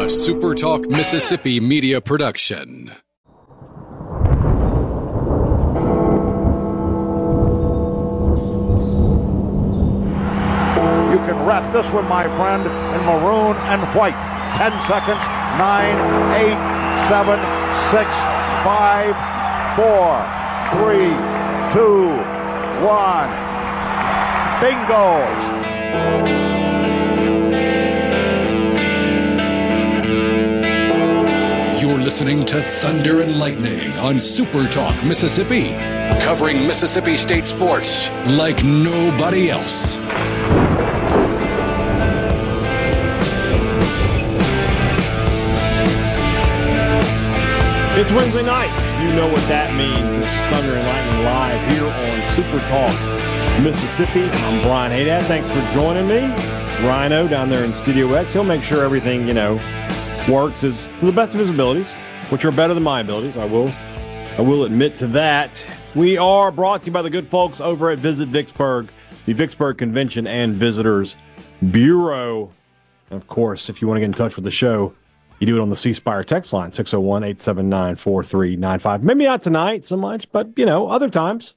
SuperTalk Mississippi media production. You can wrap this one, my friend, in maroon and white. 10 seconds. 9, 8, 7, 6, 5, 4, 3, 2, 1. Bingo! You're listening to Thunder and Lightning on SuperTalk Mississippi, covering Mississippi State sports like nobody else. It's Wednesday night. You know what that means. This is Thunder and Lightning live here on SuperTalk Mississippi. I'm Brian Haydad. Thanks for joining me. Rhino down there in Studio X. He'll make sure everything, works as to the best of his abilities, which are better than my abilities. I will admit to that. We are brought to you by the good folks over at Visit Vicksburg, the Vicksburg Convention and Visitors Bureau. And of course, if you want to get in touch with the show, you do it on the C Spire text line, 601-879-4395. Maybe not tonight so much, but, other times.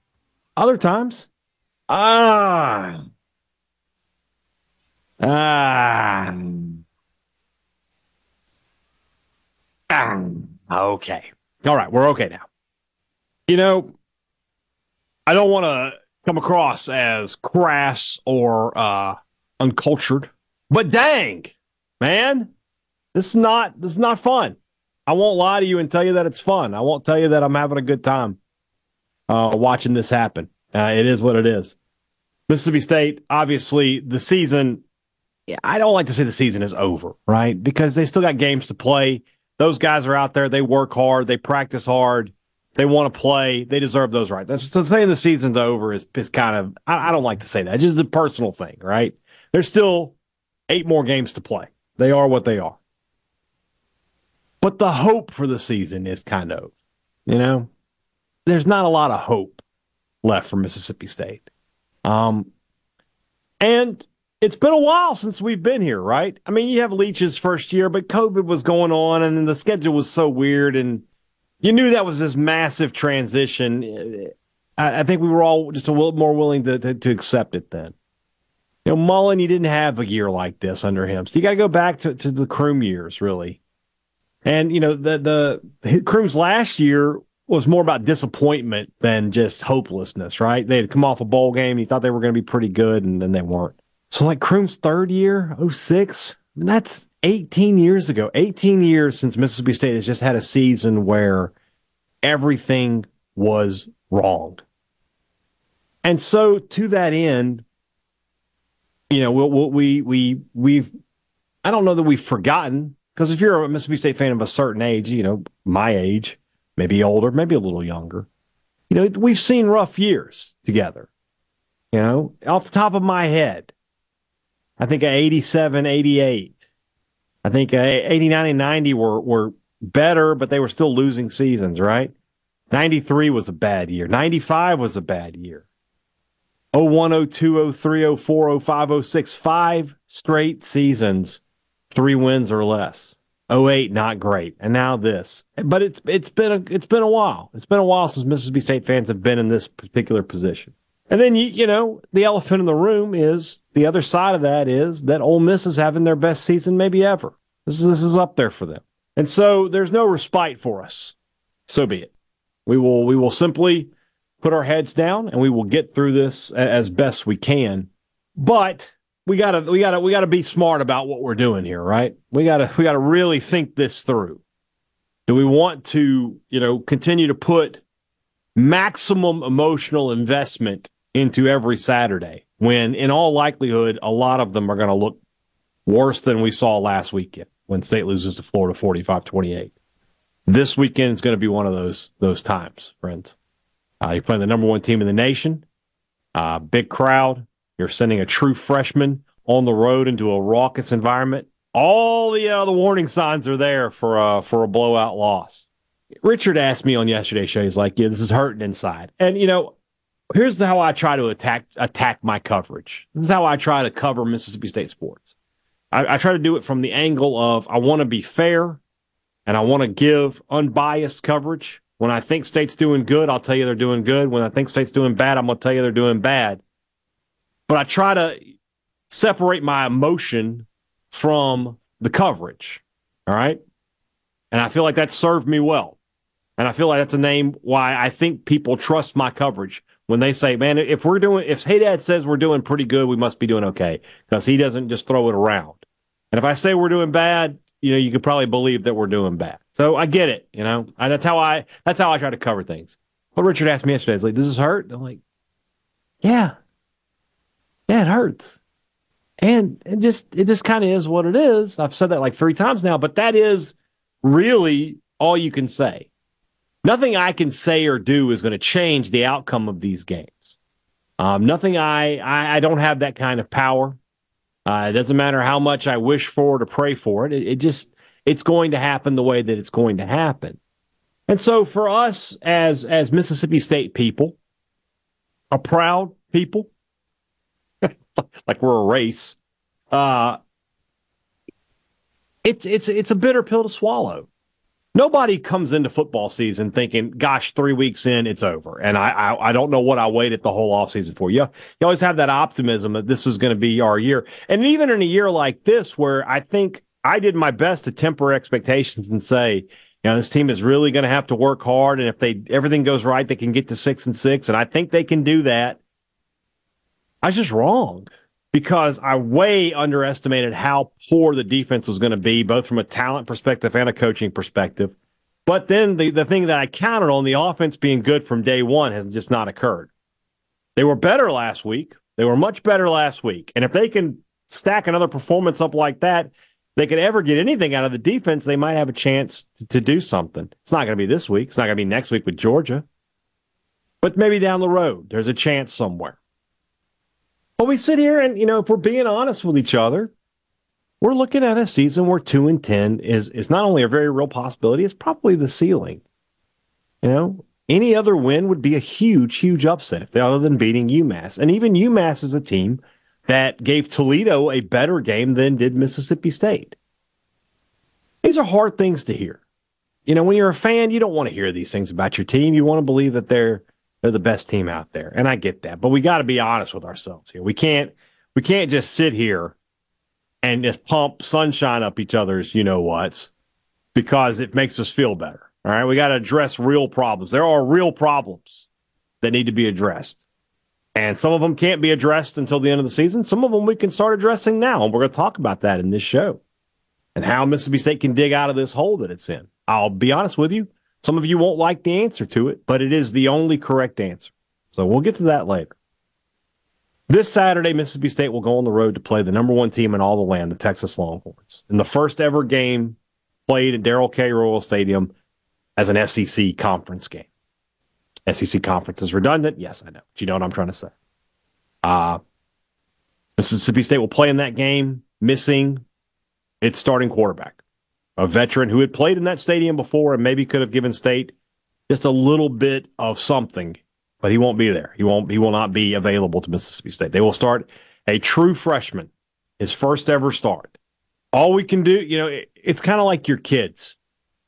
Okay. All right, we're okay now. I don't want to come across as crass or uncultured, but dang, man. This is not fun. I won't lie to you and tell you that it's fun. I won't tell you that I'm having a good time watching this happen. It is what it is. Mississippi State, obviously, the season, I don't like to say the season is over, right? Because they still got games to play. Those guys are out there. They work hard. They practice hard. They want to play. They deserve those rights. So saying the season's over is kind of, I don't like to say that. It's just a personal thing, right? There's still 8 more games to play. They are what they are. But the hope for the season is kind of, there's not a lot of hope left for Mississippi State. And it's been a while since we've been here, right? I mean, you have Leach's first year, but COVID was going on, and then the schedule was so weird, and you knew that was this massive transition. I think we were all just a little more willing to accept it then. Mullen, you didn't have a year like this under him, so you got to go back to the Croom years, really. And, the Croom's last year was more about disappointment than just hopelessness, right? They had come off a bowl game. You thought they were going to be pretty good, and then they weren't. So, Croom's third year, 06, that's 18 years ago. 18 years since Mississippi State has just had a season where everything was wrong. And so, to that end, we've I don't know that we've forgotten. Because if you're a Mississippi State fan of a certain age, my age, maybe older, maybe a little younger, we've seen rough years together. Off the top of my head, I think 87, 88. I think 89 and 90 were better, but they were still losing seasons, right? 93 was a bad year. 95 was a bad year. 01, 02, 03, 04, 05, 06, 5 straight seasons. 3 wins or less. 08, not great. And now this. But it's been a while. It's been a while since Mississippi State fans have been in this particular position. And then, the elephant in the room is, the other side of that is that Ole Miss is having their best season maybe ever. This is up there for them. And so there's no respite for us. So be it. We will simply put our heads down and we will get through this as best we can. But we gotta be smart about what we're doing here, right? We gotta really think this through. Do we want to, continue to put maximum emotional investment into every Saturday when, in all likelihood, a lot of them are going to look worse than we saw last weekend when State loses to Florida 45-28? This weekend is going to be one of those times, friends. You're playing the number 1 team in the nation, big crowd. You're sending a true freshman on the road into a raucous environment. All the warning signs are there for a blowout loss. Richard asked me on yesterday's show, he's like, this is hurting inside. And, here's how I try to attack my coverage. This is how I try to cover Mississippi State sports. I try to do it from the angle of I want to be fair and I want to give unbiased coverage. When I think State's doing good, I'll tell you they're doing good. When I think State's doing bad, I'm going to tell you they're doing bad. But I try to separate my emotion from the coverage, all right? And I feel like that served me well. And I feel like that's a name why I think people trust my coverage when they say, man, if Hey Dad says we're doing pretty good, we must be doing okay, because he doesn't just throw it around. And if I say we're doing bad, you could probably believe that we're doing bad. So I get it, that's how I try to cover things. But Richard asked me yesterday, he's like, does this hurt? I'm like, yeah, it hurts. And it just kind of is what it is. I've said that like 3 times now, but that is really all you can say. Nothing I can say or do is going to change the outcome of these games. Nothing I don't have that kind of power. It doesn't matter how much I wish for it or pray for it. It's going to happen the way that it's going to happen. And so for us as Mississippi State people, a proud people, like we're a race, it's a bitter pill to swallow. Nobody comes into football season thinking, gosh, 3 weeks in, it's over. And I don't know what I waited the whole offseason for. You always have that optimism that this is going to be our year. And even in a year like this, where I think I did my best to temper expectations and say, this team is really going to have to work hard. And if everything goes right, they can get to 6-6. And I think they can do that. I was just wrong, because I way underestimated how poor the defense was going to be, both from a talent perspective and a coaching perspective. But then the thing that I counted on, the offense being good from day one, has just not occurred. They were better last week. They were much better last week. And if they can stack another performance up like that, they could ever get anything out of the defense, they might have a chance to do something. It's not going to be this week. It's not going to be next week with Georgia. But maybe down the road, there's a chance somewhere. But we sit here and, if we're being honest with each other, we're looking at a season where 2-10 is not only a very real possibility, it's probably the ceiling. Any other win would be a huge, huge upset other than beating UMass. And even UMass is a team that gave Toledo a better game than did Mississippi State. These are hard things to hear. When you're a fan, you don't want to hear these things about your team. You want to believe that they're the best team out there. And I get that. But we got to be honest with ourselves here. We can't just sit here and just pump sunshine up each other's you-know-whats because it makes us feel better. All right? We got to address real problems. There are real problems that need to be addressed. And some of them can't be addressed until the end of the season. Some of them we can start addressing now. And we're going to talk about that in this show and how Mississippi State can dig out of this hole that it's in. I'll be honest with you. Some of you won't like the answer to it, but it is the only correct answer. So we'll get to that later. This Saturday, Mississippi State will go on the road to play the number 1 team in all the land, the Texas Longhorns, in the first ever game played at Darrell K. Royal Stadium as an SEC conference game. SEC conference is redundant. Yes, I know. But you know what I'm trying to say. Mississippi State will play in that game, missing its starting quarterback, a veteran who had played in that stadium before and maybe could have given State just a little bit of something, but he won't be there. He will not be available to Mississippi State. They will start a true freshman, his first ever start. All we can do, it's kind of like your kids.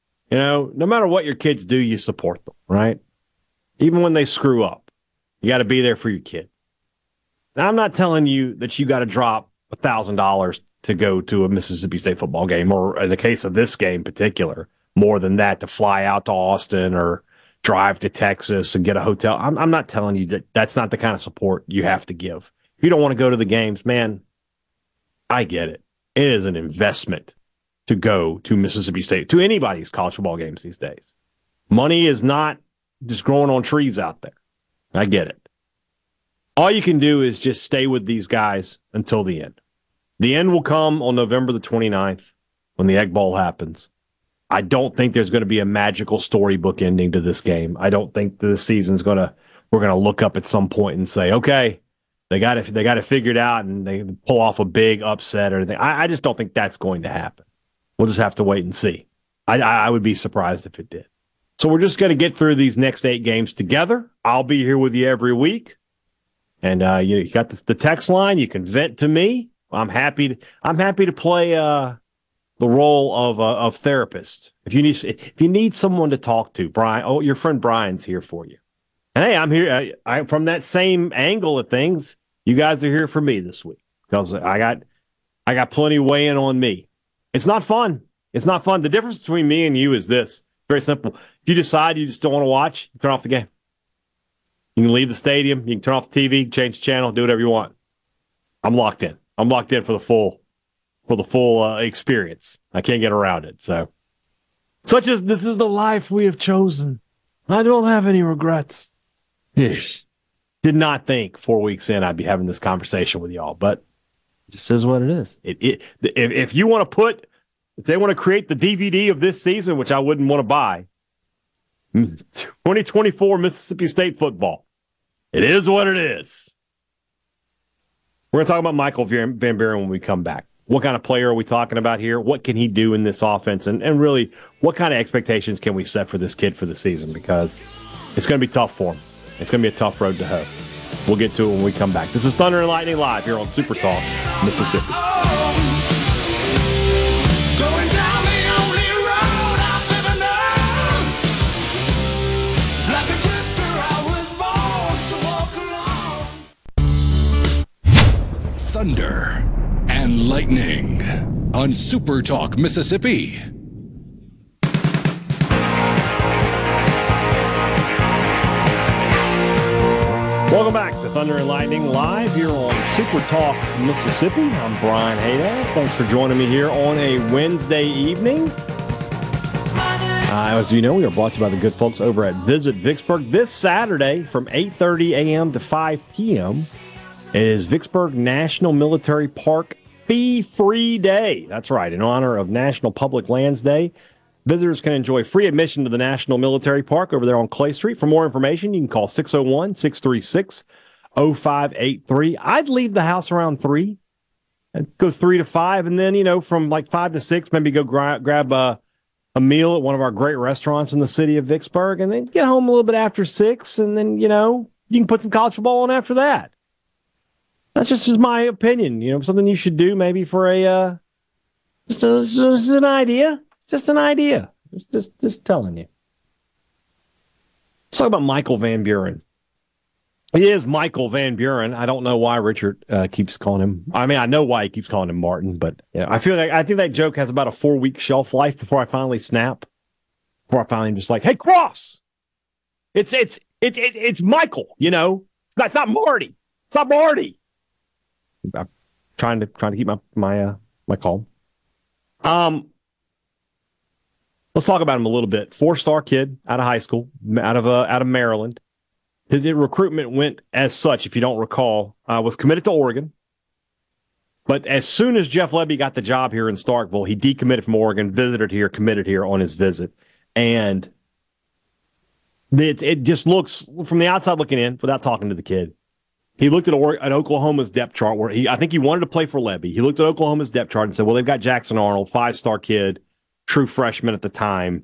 No matter what your kids do, you support them, right? Even when they screw up, you got to be there for your kid. Now, I'm not telling you that you got to drop $1,000 to go to a Mississippi State football game, or in the case of this game in particular, more than that to fly out to Austin or drive to Texas and get a hotel. I'm not telling you that that's not the kind of support you have to give. If you don't want to go to the games, man, I get it. It is an investment to go to Mississippi State, to anybody's college football games these days. Money is not just growing on trees out there. I get it. All you can do is just stay with these guys until the end. The end will come on November the 29th when the Egg Bowl happens. I don't think there's going to be a magical storybook ending to this game. I don't think this season's we're going to look up at some point and say, okay, they got it figured out and they pull off a big upset or anything. I just don't think that's going to happen. We'll just have to wait and see. I would be surprised if it did. So we're just going to get through these next 8 games together. I'll be here with you every week. And you got the text line. You can vent to me. I'm happy to play the role of therapist. If you need someone to talk to, Brian, your friend Brian's here for you. And hey, I'm here. I from that same angle of things. You guys are here for me this week because I got plenty weighing on me. It's not fun. It's not fun. The difference between me and you is this. Very simple. If you decide you just don't want to watch, you turn off the game. You can leave the stadium. You can turn off the TV, change the channel, do whatever you want. I'm locked in. I'm locked in for the full experience. I can't get around it. So, such as this is the life we have chosen. I don't have any regrets. Ish. Did not think 4 weeks in I'd be having this conversation with y'all, but it just is what it is. If you want to if they want to create the DVD of this season, which I wouldn't want to buy, 2024 Mississippi State football. It is what it is. We're going to talk about Michael Van Buren when we come back. What kind of player are we talking about here? What can he do in this offense? And really, what kind of expectations can we set for this kid for the season? Because it's going to be tough for him. It's going to be a tough road to hoe. We'll get to it when we come back. This is Thunder and Lightning Live here on Super Talk, Mississippi. Thunder and Lightning on Super Talk, Mississippi. Welcome back to Thunder and Lightning Live here on Super Talk, Mississippi. I'm Brian Haydad. Thanks for joining me here on a Wednesday evening. As you know, we are brought to you by the good folks over at Visit Vicksburg. This Saturday from 8:30 a.m. to 5 p.m. is Vicksburg National Military Park Fee-Free Day. That's right, in honor of National Public Lands Day. Visitors can enjoy free admission to the National Military Park over there on Clay Street. For more information, you can call 601-636-0583. I'd leave the house around 3. I'd go 3 to 5, and then, from like 5 to 6, maybe go grab a meal at one of our great restaurants in the city of Vicksburg, and then get home a little bit after 6, and then, you can put some college football on after that. That's just my opinion. Something you should do maybe for just an idea. Just an idea. Just telling you. Let's talk about Michael Van Buren. He is Michael Van Buren. I don't know why Richard keeps calling him. I mean, I know why he keeps calling him Martin, but I think that joke has about a 4-week shelf life before I finally snap. Before I finally just like, hey, Cross. It's Michael. It's not Marty. It's not Marty. I'm trying to keep my calm. Let's talk about him a little bit. 4-star kid out of high school, out of Maryland. His recruitment went as such, if you don't recall, was committed to Oregon. But as soon as Jeff Lebby got the job here in Starkville, he decommitted from Oregon, visited here, committed here on his visit. And it just looks, from the outside looking in, without talking to the kid, he looked at Oklahoma's depth chart where I think he wanted to play for Lebby. He looked at Oklahoma's depth chart and said, well, they've got Jackson Arnold, 5-star kid, true freshman at the time.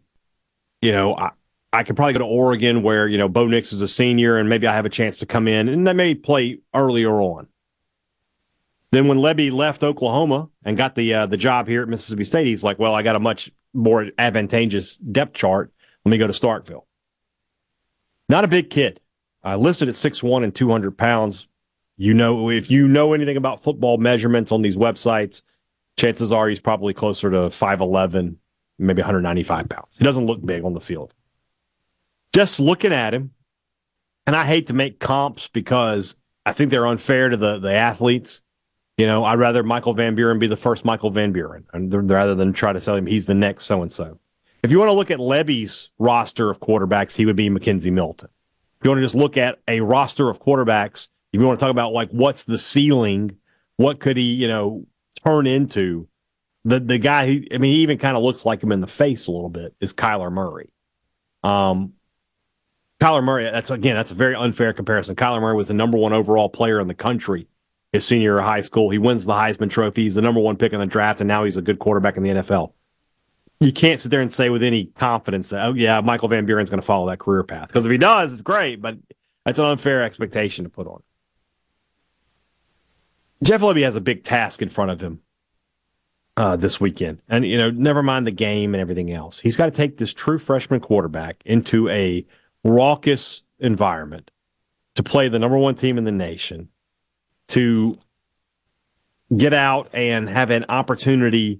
I could probably go to Oregon where, Bo Nix is a senior and maybe I have a chance to come in and then maybe play earlier on. Then when Lebby left Oklahoma and got the job here at Mississippi State, he's like, well, I got a much more advantageous depth chart. Let me go to Starkville. Not a big kid. Listed at 6'1" and 200 pounds. If you know anything about football measurements on these websites, chances are he's probably closer to 5'11", maybe 195 pounds. He doesn't look big on the field. Just looking at him, and I hate to make comps because I think they're unfair to the athletes. I'd rather Michael Van Buren be the first Michael Van Buren rather than try to tell him he's the next so-and-so. If you want to look at Lebby's roster of quarterbacks, he would be Mackenzie Milton. If you want to just look at a roster of quarterbacks, if you want to talk about like what's the ceiling, what could he, turn into, the guy he even kind of looks like him in the face a little bit is Kyler Murray. Kyler Murray, that's a very unfair comparison. Kyler Murray was the number 1 overall player in the country his senior year of high school. He wins the Heisman Trophy. He's the number 1 pick in the draft, and now he's a good quarterback in the NFL. You can't sit there and say with any confidence that, oh, yeah, Michael Van Buren's going to follow that career path. Because if he does, it's great, but that's an unfair expectation to put on. Jeff Lebby has a big task in front of him this weekend. And, never mind the game and everything else. He's got to take this true freshman quarterback into a raucous environment to play the number one team in the nation, to get out and have an opportunity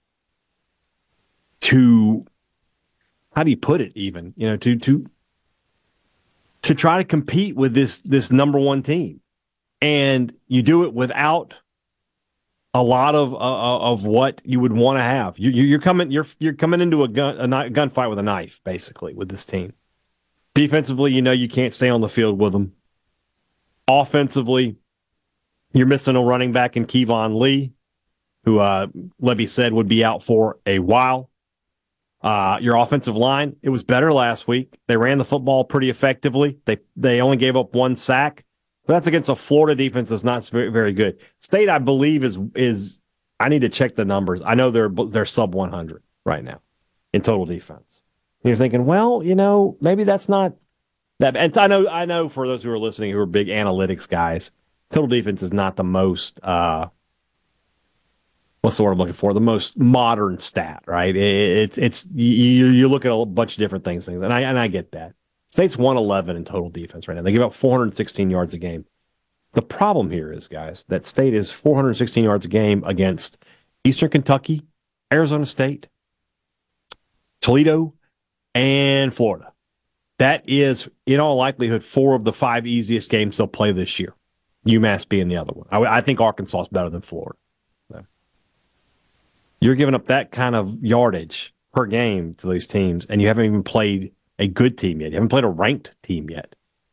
to, how do you put it even, to try to compete with this number one team. And you do it without a lot of what you would want to have. You're coming into a gunfight with a knife, basically, with this team. Defensively, you can't stay on the field with them. Offensively, you're missing a running back in Kevon Lee, who Lebby said would be out for a while. Your offensive line, it was better last week. They ran the football pretty effectively. They only gave up one sack. But that's against a Florida defense that's not very, very good. State, I believe, is I need to check the numbers. I know they're sub 100 right now in total defense. And you're thinking, well, maybe that's not that. And I know for those who are listening who are big analytics guys, total defense is not the most what's the word I'm looking for? The most modern stat, right? It's you look at a bunch of different things, and I get that. State's 111 in total defense right now. They give up 416 yards a game. The problem here is, guys, that State is 416 yards a game against Eastern Kentucky, Arizona State, Toledo, and Florida. That is, in all likelihood, 4 of the 5 easiest games they'll play this year. UMass being the other one. I think Arkansas is better than Florida. So, you're giving up that kind of yardage per game to these teams, and you haven't even played a good team yet. You haven't played a ranked team yet.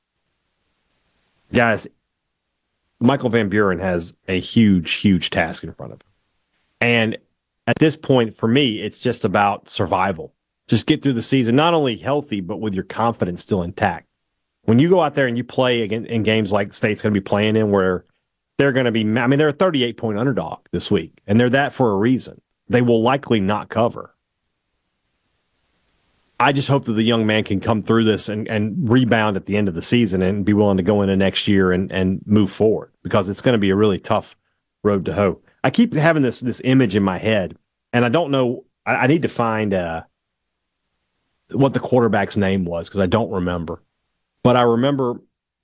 Guys, Michael Van Buren has a huge, huge task in front of him. And at this point, for me, it's just about survival. Just get through the season, not only healthy, but with your confidence still intact. When you go out there and you play again in games like State's going to be playing in, where they're going to be, they're a 38-point underdog this week, and they're that for a reason. They will likely not cover. I just hope that the young man can come through this and rebound at the end of the season and be willing to go into next year and move forward, because it's going to be a really tough road to hoe. I keep having this image in my head, and I don't know. I need to find what the quarterback's name was, because I don't remember. But I remember,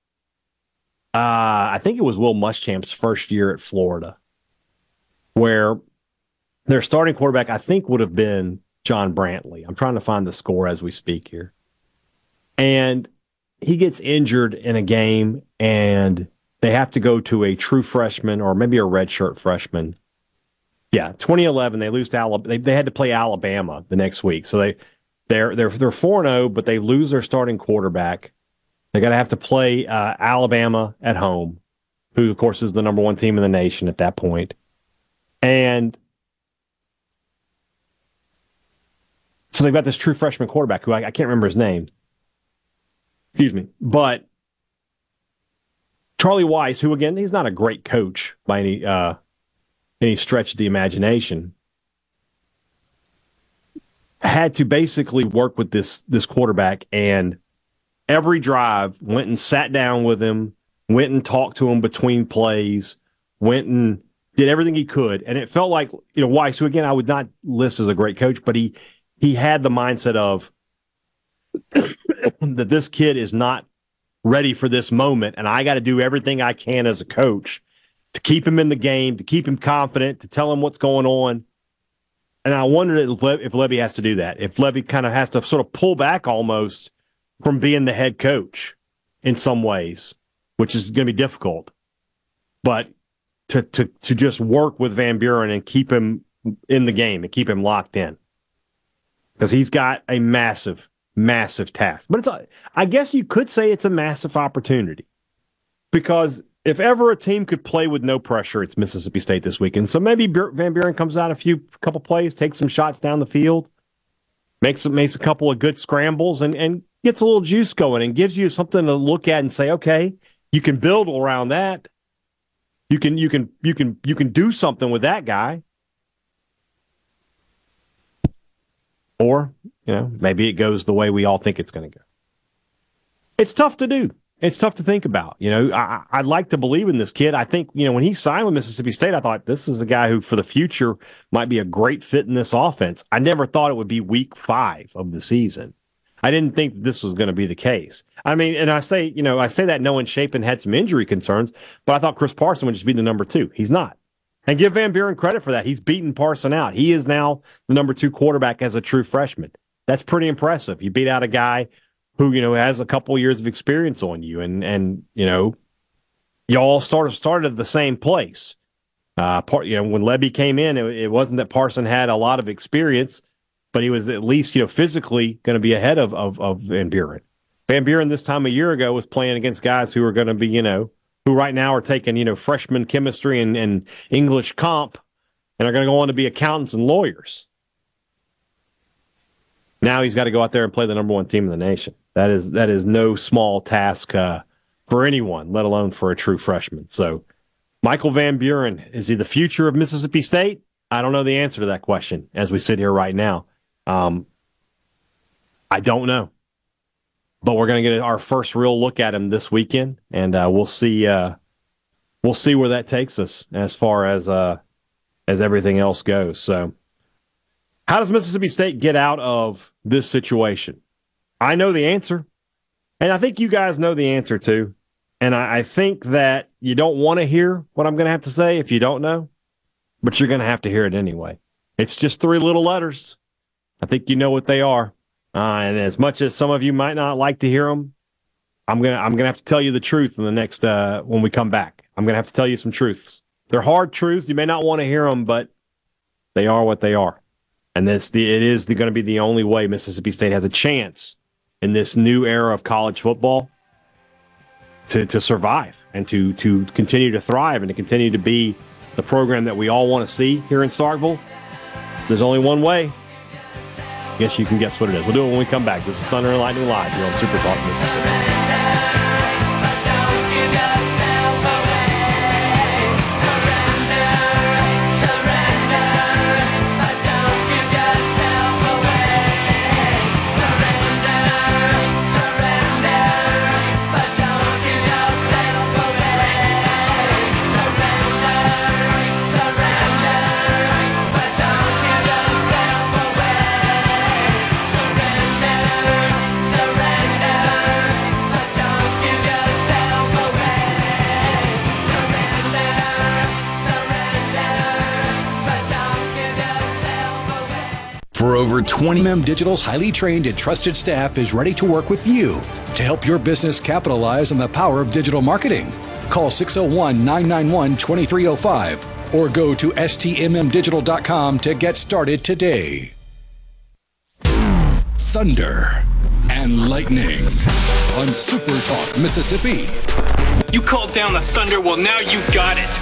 I think it was Will Muschamp's first year at Florida, where their starting quarterback, I think, would have been John Brantley. I'm trying to find the score as we speak here. And he gets injured in a game, and they have to go to a true freshman or maybe a redshirt freshman. Yeah, 2011, they lose to Alabama. They had to play Alabama the next week. So they're 4-0, but they lose their starting quarterback. They're going to have to play Alabama at home, who, of course, is the number one team in the nation at that point. And so they've got this true freshman quarterback who I can't remember his name. Excuse me. But Charlie Weiss, who, again, he's not a great coach by any stretch of the imagination, had to basically work with this quarterback, and every drive went and sat down with him, went and talked to him between plays, went and did everything he could. And it felt like, Weiss, who, again, I would not list as a great coach, but he had the mindset of that this kid is not ready for this moment, and I got to do everything I can as a coach to keep him in the game, to keep him confident, to tell him what's going on. And I wondered if Lebby has to do that, if Lebby kind of has to sort of pull back almost from being the head coach in some ways, which is going to be difficult. But to just work with Van Buren and keep him in the game and keep him locked in. Because he's got a massive, massive task. But I guess you could say it's a massive opportunity. Because if ever a team could play with no pressure, it's Mississippi State this weekend. So maybe Van Buren comes out a couple plays, takes some shots down the field, makes a couple of good scrambles, and gets a little juice going and gives you something to look at and say, okay, you can build around that. You can do something with that guy. Or, maybe it goes the way we all think it's going to go. It's tough to do. It's tough to think about. I'd like to believe in this kid. I think, when he signed with Mississippi State, I thought this is a guy who for the future might be a great fit in this offense. I never thought it would be week 5 of the season. I didn't think that this was going to be the case. I mean, and I say that knowing Shapen had some injury concerns, but I thought Chris Parson would just be the number 2. He's not. And give Van Buren credit for that. He's beaten Parson out. He is now the number 2 quarterback as a true freshman. That's pretty impressive. You beat out a guy who, has a couple years of experience on you. And you all sort of started at the same place. When Lebby came in, it wasn't that Parson had a lot of experience, but he was at least, physically going to be ahead of Van Buren. Van Buren this time a year ago was playing against guys who are going to be, who right now are taking, freshman chemistry and English comp and are going to go on to be accountants and lawyers. Now he's got to go out there and play the number 1 team in the nation. That is no small task for anyone, let alone for a true freshman. So Michael Van Buren, is he the future of Mississippi State? I don't know the answer to that question as we sit here right now. I don't know. But we're going to get our first real look at him this weekend, and we'll see where that takes us as far as everything else goes. So how does Mississippi State get out of this situation? I know the answer, and I think you guys know the answer too. And I think that you don't want to hear what I'm going to have to say if you don't know, but you're going to have to hear it anyway. It's just 3 little letters. I think you know what they are. And as much as some of you might not like to hear them, I'm gonna have to tell you the truth in the next when we come back. I'm gonna have to tell you some truths. They're hard truths. You may not want to hear them, but they are what they are. And it is going to be the only way Mississippi State has a chance in this new era of college football to survive and to continue to thrive and to continue to be the program that we all want to see here in Starkville. There's only one way. I guess you can guess what it is. We'll do it when we come back. This is Thunder and Lightning Live here on Super Talk Mississippi. For over 20, MM Digital's highly trained and trusted staff is ready to work with you to help your business capitalize on the power of digital marketing. Call 601-991-2305 or go to stmmdigital.com to get started today. Thunder and Lightning on Super Talk Mississippi. You called down the thunder, well now you got it.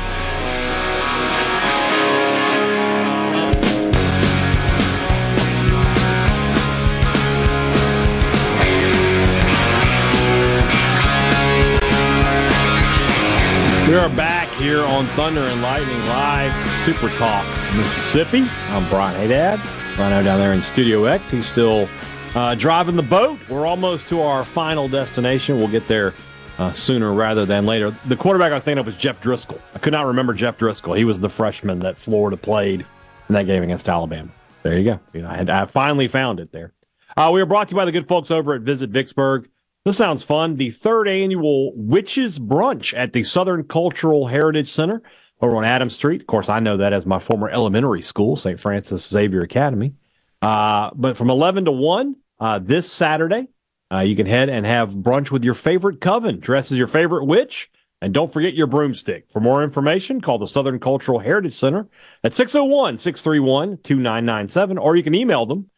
We are back here on Thunder and Lightning Live, Super Talk Mississippi. I'm Brian Haydad. Rhino down there in Studio X. He's still driving the boat. We're almost to our final destination. We'll get there sooner rather than later. The quarterback I was thinking of was Jeff Driscoll. I could not remember Jeff Driscoll. He was the freshman that Florida played in that game against Alabama. There you go. I finally found it there. We are brought to you by the good folks over at Visit Vicksburg. This sounds fun. The 3rd annual Witches Brunch at the Southern Cultural Heritage Center over on Adams Street. Of course, I know that as my former elementary school, St. Francis Xavier Academy. But from 11 to 1 this Saturday, you can head and have brunch with your favorite coven. Dress as your favorite witch. And don't forget your broomstick. For more information, call the Southern Cultural Heritage Center at 601-631-2997. Or you can email them,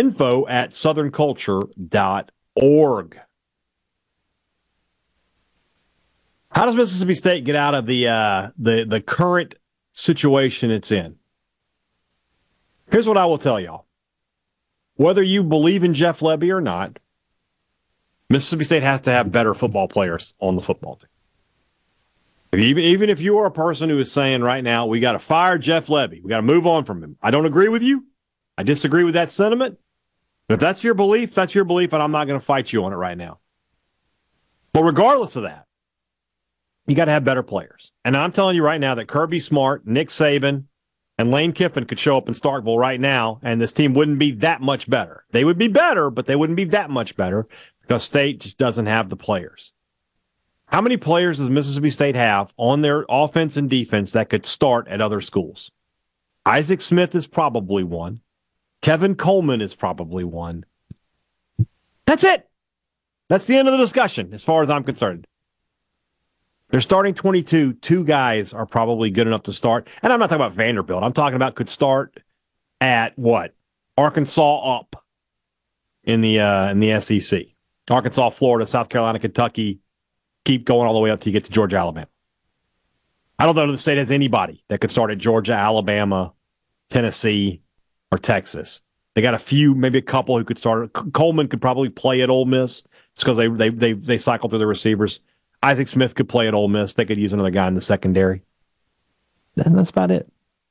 info@southernculture.org. How does Mississippi State get out of the current situation it's in? Here's what I will tell y'all. Whether you believe in Jeff Lebby or not, Mississippi State has to have better football players on the football team. Even if you are a person who is saying right now, we got to fire Jeff Lebby, we got to move on from him. I don't agree with you. I disagree with that sentiment. But if that's your belief, and I'm not going to fight you on it right now. But regardless of that, you got to have better players. And I'm telling you right now that Kirby Smart, Nick Saban, and Lane Kiffin could show up in Starkville right now, and this team wouldn't be that much better. They would be better, but they wouldn't be that much better because State just doesn't have the players. How many players does Mississippi State have on their offense and defense that could start at other schools? Isaac Smith is probably one. Kevin Coleman is probably one. That's it. That's the end of the discussion as far as I'm concerned. They're starting 22. Two guys are probably good enough to start. And I'm not talking about Vanderbilt. I'm talking about could start at what? Arkansas up in the SEC. Arkansas, Florida, South Carolina, Kentucky. Keep going all the way up till you get to Georgia, Alabama. I don't know if the state has anybody that could start at Georgia, Alabama, Tennessee, or Texas. They got a few, maybe a couple who could start. Coleman could probably play at Ole Miss just because they cycle through the receivers. Isaac Smith could play at Ole Miss. They could use another guy in the secondary. And that's about it.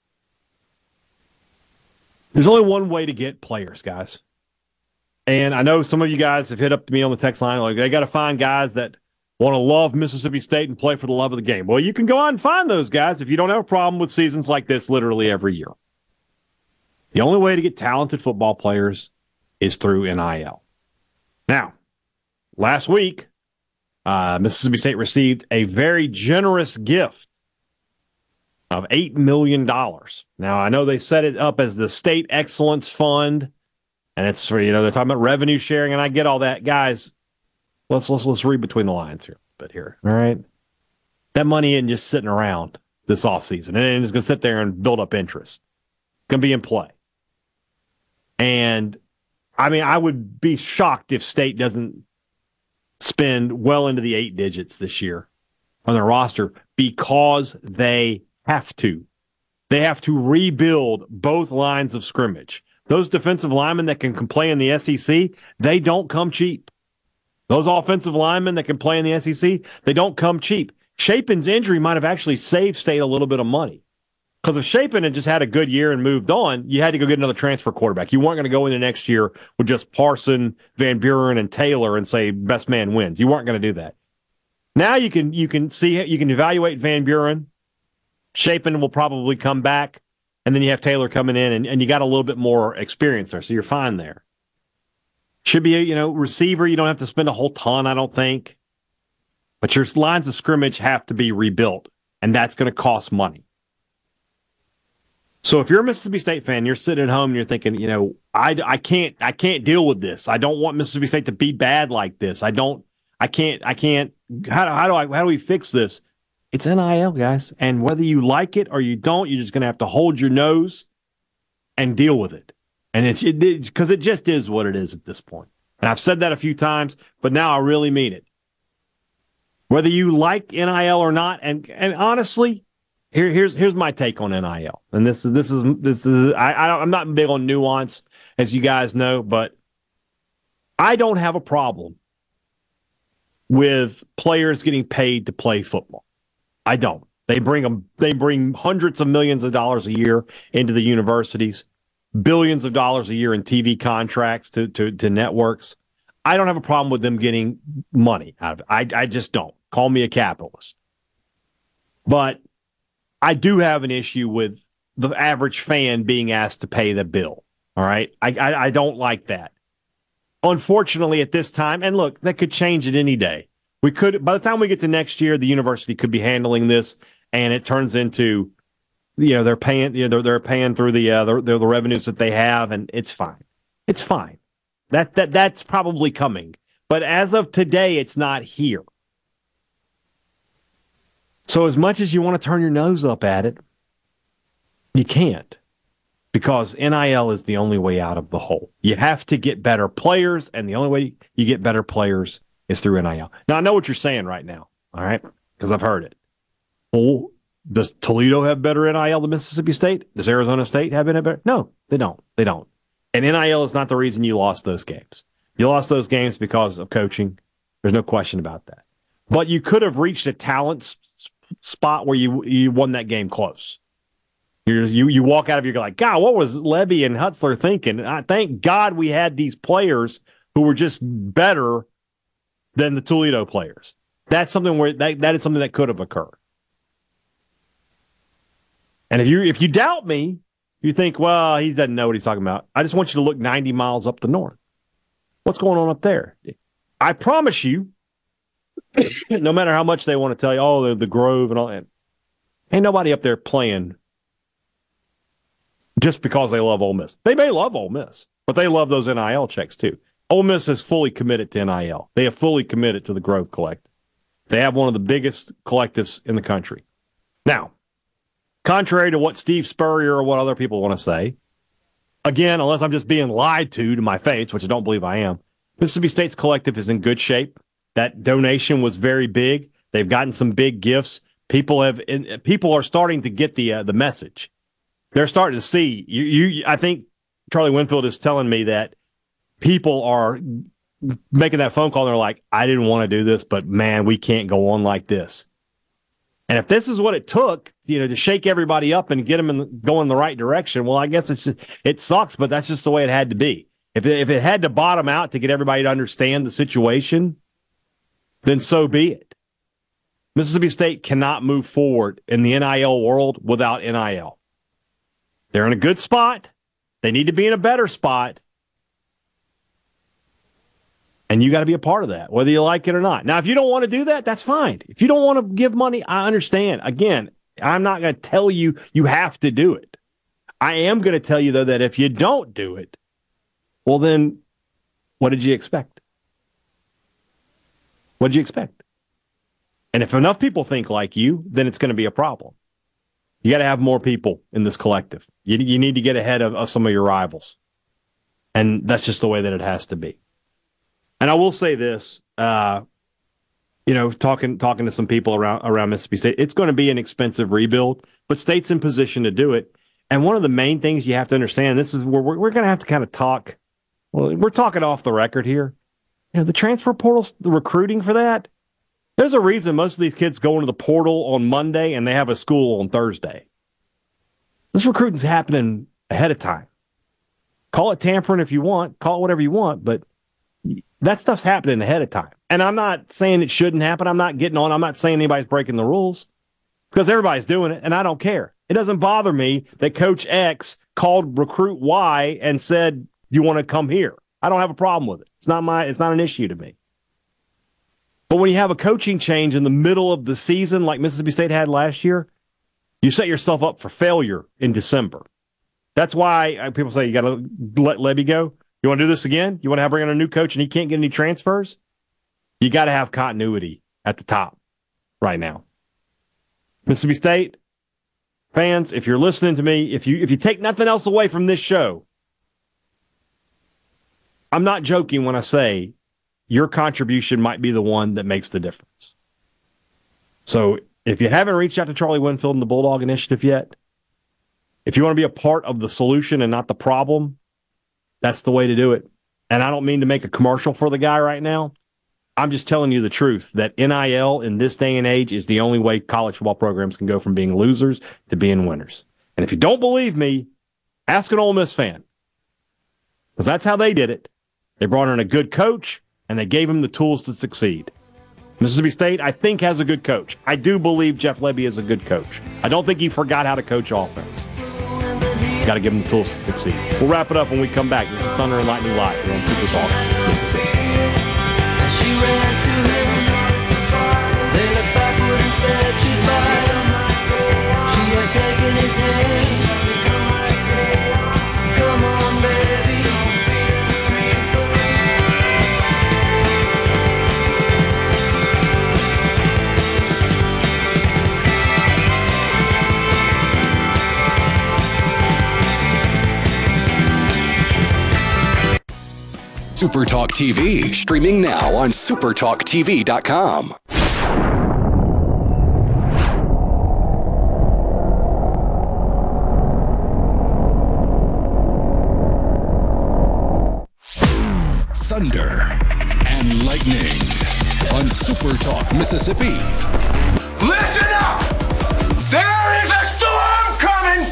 There's only one way to get players, guys. And I know some of you guys have hit up to me on the text line. Like, they got to find guys that want to love Mississippi State and play for the love of the game. Well, you can go out and find those guys if you don't have a problem with seasons like this literally every year. The only way to get talented football players is through NIL. Now, last week, Mississippi State received a very generous gift of $8 million. Now, I know they set it up as the State Excellence Fund, and it's for, they're talking about revenue sharing, and I get all that. Guys, let's read between the lines here a bit here, all right? That money isn't just sitting around this offseason. It ain't just going to sit there and build up interest. It's going to be in play. And, I mean, I would be shocked if State doesn't spend well into the 8 digits this year on their roster because they have to. They have to rebuild both lines of scrimmage. Those defensive linemen that can play in the SEC, they don't come cheap. Those offensive linemen that can play in the SEC, they don't come cheap. Shapen's injury might have actually saved State a little bit of money. Because if Shapen had just had a good year and moved on, you had to go get another transfer quarterback. You weren't going to go into next year with just Parson, Van Buren, and Taylor and say best man wins. You weren't going to do that. Now you can evaluate Van Buren. Shapen will probably come back, and then you have Taylor coming in, and you got a little bit more experience there, so you're fine there. Should be a receiver. You don't have to spend a whole ton, I don't think. But your lines of scrimmage have to be rebuilt, and that's going to cost money. So if you're a Mississippi State fan, you're sitting at home and you're thinking, I can't deal with this. I don't want Mississippi State to be bad like this. I can't. How do we fix this? It's NIL, guys. And whether you like it or you don't, you're just going to have to hold your nose and deal with it. And it's because it just is what it is at this point. And I've said that a few times, but now I really mean it. Whether you like NIL or not, and honestly, Here's my take on NIL, and this is I'm not big on nuance, as you guys know, but I don't have a problem with players getting paid to play football. I don't. They bring hundreds of millions of dollars a year into the universities, billions of dollars a year in TV contracts to networks. I don't have a problem with them getting money out of it. I just don't. Call me a capitalist, but I do have an issue with the average fan being asked to pay the bill. All right. I don't like that. Unfortunately, at this time, and look, that could change it any day. By the time we get to next year, the university could be handling this, and it turns into, they're paying, they're paying through the revenues that they have, and it's fine. It's fine. That's probably coming. But as of today, it's not here. So as much as you want to turn your nose up at it, you can't, because NIL is the only way out of the hole. You have to get better players, and the only way you get better players is through NIL. Now, I know what you're saying right now, all right, because I've heard it. Well, does Toledo have better NIL than Mississippi State? Does Arizona State have any better? No, they don't. They don't. And NIL is not the reason you lost those games. You lost those games because of coaching. There's no question about that. But you could have reached a talent spot where you won that game close. You walk out of you're like, God, what was Levy and Hutzler thinking? Thank God we had these players who were just better than the Toledo players. That's something where that is something that could have occurred. And if you doubt me, you think, well, he doesn't know what he's talking about. I just want you to look 90 miles up the north. What's going on up there? I promise you, no matter how much they want to tell you, oh, the Grove and all that, ain't nobody up there playing just because they love Ole Miss. They may love Ole Miss, but they love those NIL checks too. Ole Miss is fully committed to NIL. They have fully committed to the Grove Collective. They have one of the biggest collectives in the country. Now, contrary to what Steve Spurrier or what other people want to say, again, unless I'm just being lied to my face, which I don't believe I am, Mississippi State's collective is in good shape. That donation was very big. They've gotten some big gifts. People are starting to get the message. They're starting to see. I think Charlie Winfield is telling me that people are making that phone call. And they're like, I didn't want to do this, but man, we can't go on like this. And if this is what it took, to shake everybody up and get them going in the right direction, well, I guess it sucks, but that's just the way it had to be. If it had to bottom out to get everybody to understand the situation, then so be it. Mississippi State cannot move forward in the NIL world without NIL. They're in a good spot. They need to be in a better spot. And you got to be a part of that, whether you like it or not. Now, if you don't want to do that, that's fine. If you don't want to give money, I understand. Again, I'm not going to tell you you have to do it. I am going to tell you, though, that if you don't do it, well, then what did you expect? What did you expect? And if enough people think like you, then it's going to be a problem. You got to have more people in this collective. You need to get ahead of some of your rivals. And that's just the way that it has to be. And I will say this, talking to some people around Mississippi State, it's going to be an expensive rebuild, but State's in position to do it. And one of the main things you have to understand, this is where we're going to have to kind of talk. Well, we're talking off the record here. The transfer portal, the recruiting for that, there's a reason most of these kids go into the portal on Monday and they have a school on Thursday. This recruiting's happening ahead of time. Call it tampering if you want, call it whatever you want, but that stuff's happening ahead of time. And I'm not saying it shouldn't happen. I'm not saying anybody's breaking the rules because everybody's doing it, and I don't care. It doesn't bother me that Coach X called recruit Y and said, you want to come here. I don't have a problem with it. It's not an issue to me. But when you have a coaching change in the middle of the season like Mississippi State had last year, you set yourself up for failure in December. That's why people say you got to let Levy go. You want to do this again? You want to bring in a new coach and he can't get any transfers? You got to have continuity at the top right now. Mississippi State fans, if you're listening to me, if you take nothing else away from this show, I'm not joking when I say your contribution might be the one that makes the difference. So if you haven't reached out to Charlie Winfield and the Bulldog Initiative yet, if you want to be a part of the solution and not the problem, that's the way to do it. And I don't mean to make a commercial for the guy right now. I'm just telling you the truth that NIL in this day and age is the only way college football programs can go from being losers to being winners. And if you don't believe me, ask an Ole Miss fan. Because that's how they did it. They brought in a good coach, and they gave him the tools to succeed. Mississippi State, I think, has a good coach. I do believe Jeff Lebby is a good coach. I don't think he forgot how to coach offense. Got to give him the tools to succeed. We'll wrap it up when we come back. This is Thunder and Lightning Live here on Super Talk Mississippi. She ran to him. They looked backward and said goodbye. She had taken his hand. Come on, baby. Super Talk TV, streaming now on supertalktv.com. Thunder and lightning on Super Talk Mississippi. Listen up! There is a storm coming!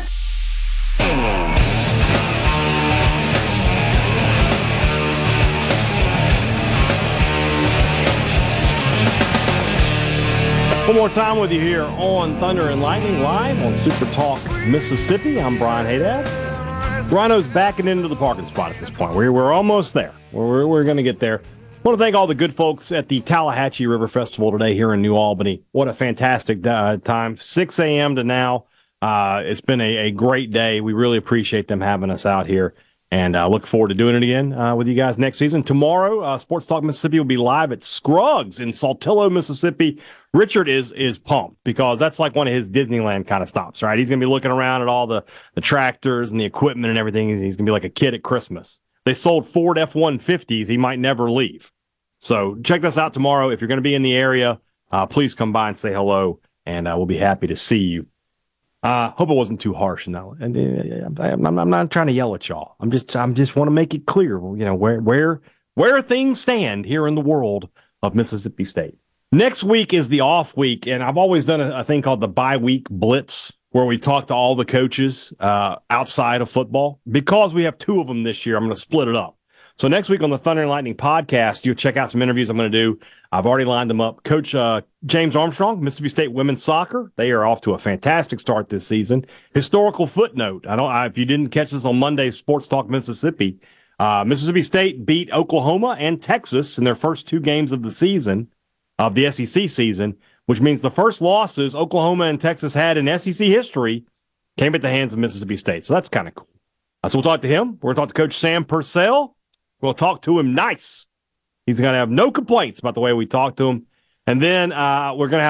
One more time with you here on Thunder and Lightning live on Super Talk Mississippi. I'm Brian Haydad. Rhino's backing into the parking spot at this point. We're almost there. We're going to get there. I want to thank all the good folks at the Tallahatchie River Festival today here in New Albany. What a fantastic time. 6 a.m. to now. It's been a great day. We really appreciate them having us out here. And look forward to doing it again with you guys next season. Tomorrow, Sports Talk Mississippi will be live at Scruggs in Saltillo, Mississippi. Richard is pumped because that's like one of his Disneyland kind of stops, right? He's going to be looking around at all the tractors and the equipment and everything. He's going to be like a kid at Christmas. They sold Ford F-150s. He might never leave. So check this out tomorrow. If you're going to be in the area, please come by and say hello, and we'll be happy to see you. Hope it wasn't too harsh. No, and I'm not trying to yell at y'all. I'm just want to make it clear, you know, where things stand here in the world of Mississippi State. Next week is the off week, and I've always done a thing called the bye-week blitz, where we talk to all the coaches outside of football. Because we have two of them this year, I'm going to split it up. So next week on the Thunder and Lightning podcast, you'll check out some interviews I'm going to do. I've already lined them up. Coach James Armstrong, Mississippi State women's soccer. They are off to a fantastic start this season. Historical footnote. If you didn't catch this on Monday's Sports Talk Mississippi, Mississippi State beat Oklahoma and Texas in their first two games of the season, of the SEC season, which means the first losses Oklahoma and Texas had in SEC history came at the hands of Mississippi State. So that's kind of cool. So we'll talk to him. We're going to talk to Coach Sam Purcell. We'll talk to him nice. He's going to have no complaints about the way we talk to him. And then we're going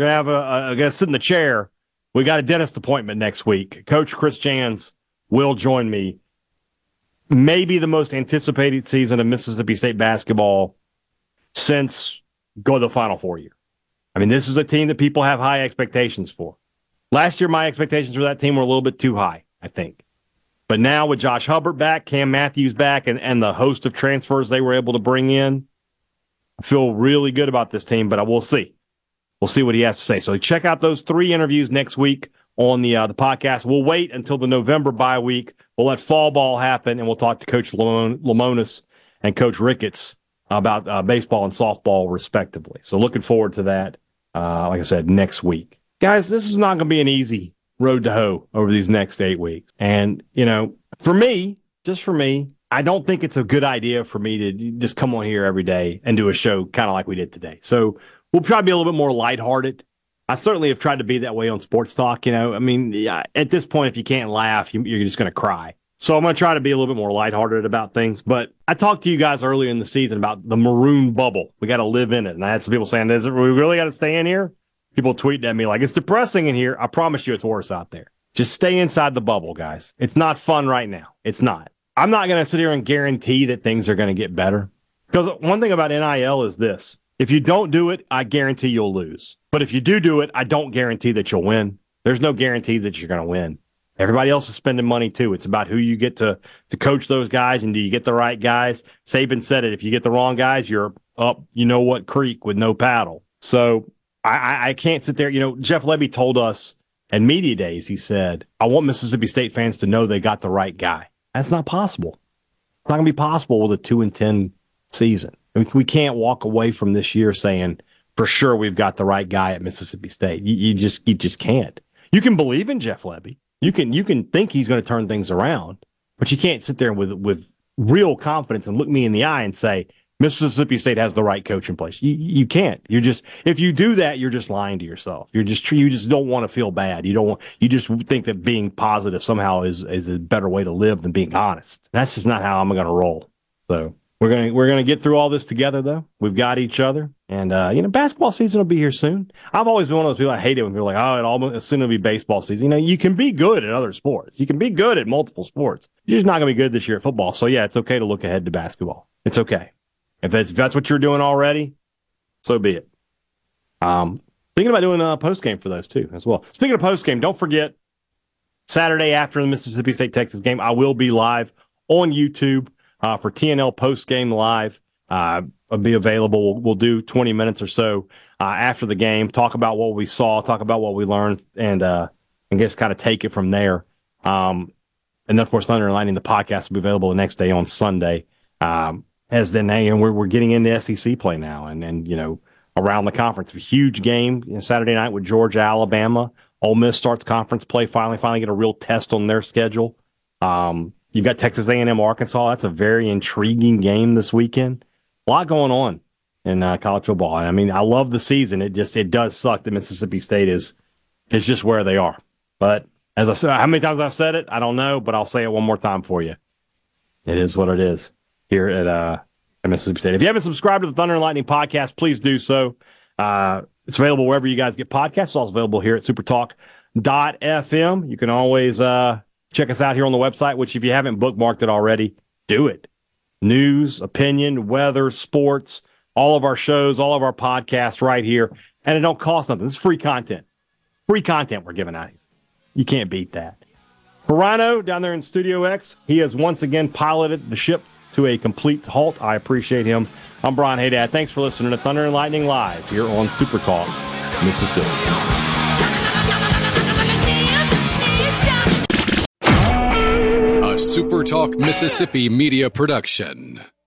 to sit in the chair. We got a dentist appointment next week. Coach Chris Jans will join me. Maybe the most anticipated season of Mississippi State basketball since go to the Final Four year. I mean, this is a team that people have high expectations for. Last year, my expectations for that team were a little bit too high, I think. But now with Josh Hubbard back, Cam Matthews back, and the host of transfers they were able to bring in, I feel really good about this team, but we'll see. We'll see what he has to say. So check out those three interviews next week on the podcast. We'll wait until the November bye week. We'll let fall ball happen, and we'll talk to Coach Lamonis and Coach Ricketts about baseball and softball, respectively. So looking forward to that, like I said, next week. Guys, this is not going to be an easy road to hoe over these next 8 weeks. And, you know, for me, I don't think it's a good idea for me to just come on here every day and do a show kind of like we did today. So we'll try to be a little bit more lighthearted. I certainly have tried to be that way on Sports Talk. You know, I mean, at this point, if you can't laugh, you're just going to cry. So I'm going to try to be a little bit more lighthearted about things. But I talked to you guys earlier in the season about the maroon bubble. We got to live in it. And I had some people saying, we really got to stay in here? People tweeting at me like, it's depressing in here. I promise you it's worse out there. Just stay inside the bubble, guys. It's not fun right now. It's not. I'm not going to sit here and guarantee that things are going to get better. Because one thing about NIL is this. If you don't do it, I guarantee you'll lose. But if you do it, I don't guarantee that you'll win. There's no guarantee that you're going to win. Everybody else is spending money, too. It's about who you get to coach those guys, and do you get the right guys? Saban said it. If you get the wrong guys, you're up you-know-what creek with no paddle. So I can't sit there. You know, Jeff Lebby told us at Media Days, he said, I want Mississippi State fans to know they got the right guy. That's not possible. It's not going to be possible with a 2-10 season. I mean, we can't walk away from this year saying, for sure, we've got the right guy at Mississippi State. You just can't. You can believe in Jeff Lebby. You can think he's going to turn things around, but you can't sit there with real confidence and look me in the eye and say, Mississippi State has the right coach in place. You can't. If you do that, you're just lying to yourself. You just don't want to feel bad. You just think that being positive somehow is a better way to live than being honest. That's just not how I'm going to roll. So we're going to get through all this together, though. We've got each other, and basketball season will be here soon. I've always been one of those people. I hate it when people are like, soon it'll be baseball season. You know, you can be good at other sports. You can be good at multiple sports. You're just not going to be good this year at football. So yeah, it's okay to look ahead to basketball. It's okay. If that's what you're doing already, so be it. Thinking about doing a postgame for those, too, as well. Speaking of postgame, don't forget, Saturday after the Mississippi State-Texas game, I will be live on YouTube for TNL Postgame Live. I'll be available. We'll do 20 minutes or so after the game, talk about what we saw, talk about what we learned, and just kind of take it from there. And then, of course, Thunder and Lightning, the podcast, will be available the next day on Sunday. As then, we're getting into SEC play now, and around the conference. A huge game Saturday night with Georgia, Alabama. Ole Miss starts conference play, finally get a real test on their schedule. You've got Texas A&M, Arkansas. That's a very intriguing game this weekend. A lot going on in college football. I mean, I love the season. It does suck that Mississippi State is just where they are. But as I said, how many times I've said it, I don't know, but I'll say it one more time for you. It is what it is here at Mississippi State. If you haven't subscribed to the Thunder and Lightning podcast, please do so. It's available wherever you guys get podcasts. It's also available here at supertalk.fm. You can always check us out here on the website, which if you haven't bookmarked it already, do it. News, opinion, weather, sports, all of our shows, all of our podcasts right here. And it don't cost nothing. It's free content. Free content we're giving out here. You can't beat that. For Rhino down there in Studio X, he has once again piloted the ship to a complete halt. I appreciate him. I'm Brian Haydad. Thanks for listening to Thunder and Lightning Live here on Super Talk, Mississippi. A Super Talk Mississippi media production.